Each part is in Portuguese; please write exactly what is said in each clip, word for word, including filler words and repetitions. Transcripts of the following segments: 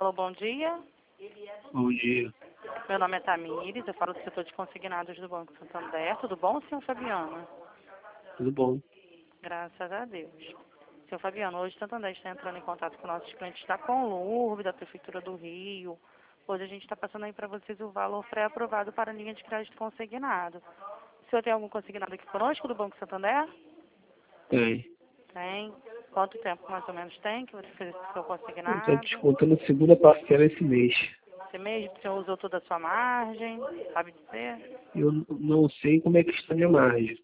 Alô, bom dia. Bom dia. Meu nome é Tamires, eu falo do setor de consignados do Banco Santander. Tudo bom, senhor Fabiano? Tudo bom? Graças a Deus. Senhor Fabiano, hoje o Santander está entrando em contato com nossos clientes da Conlurb, da Prefeitura do Rio. Hoje a gente está passando aí para vocês o valor pré-aprovado para a linha de crédito consignado. O senhor tem algum consignado aqui conosco do Banco Santander? Tem. Tem. Quanto tempo mais ou menos tem que você fez esse seu Eu estou consignado? descontando a segunda parcela esse mês. Você mesmo, o senhor usou toda a sua margem? Sabe dizer? Eu n- não sei como é que está a minha margem.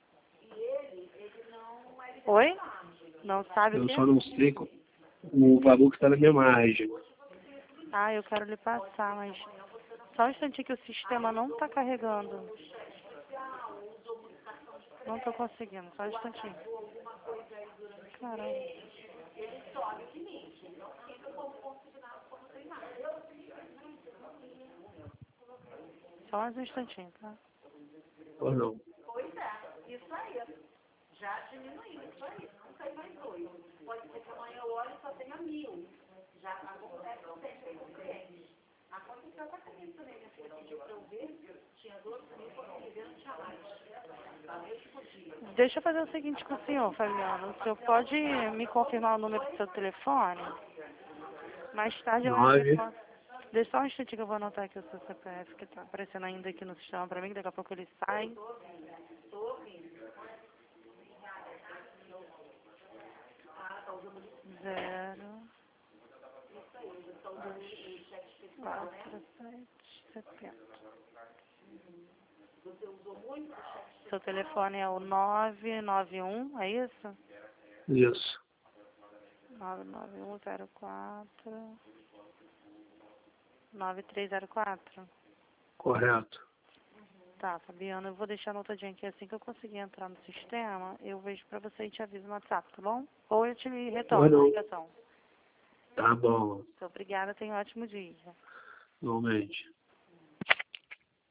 Oi? Não sabe o Eu quê? só não sei co- o valor que está na minha margem. Ah, eu quero lhe passar, mas só um instantinho que o sistema não está carregando. Não estou conseguindo, só um instantinho. Caramba. Só mais um instantinho, tá? Ou não? Deixa eu fazer o seguinte com o senhor, Fabiano. O senhor pode me confirmar o número do seu telefone? Mais tarde eu entro em Nove. contato. Deixa só um instantinho que eu vou anotar aqui o seu C P F, que está aparecendo ainda aqui no sistema para mim, que daqui a pouco ele sai. Zero, dois, quatro, sete, setenta. Seu telefone é o nove nove um, é isso? Isso. nove nove um zero quatro nove três zero quatro. Correto. Tá, Fabiana, eu vou deixar anotadinho aqui assim que eu conseguir entrar no sistema, eu vejo pra você e te aviso no WhatsApp, tá bom? Ou eu te Ou retorno a não. ligação. Tá bom. Muito obrigada, tenha um ótimo dia. Normalmente.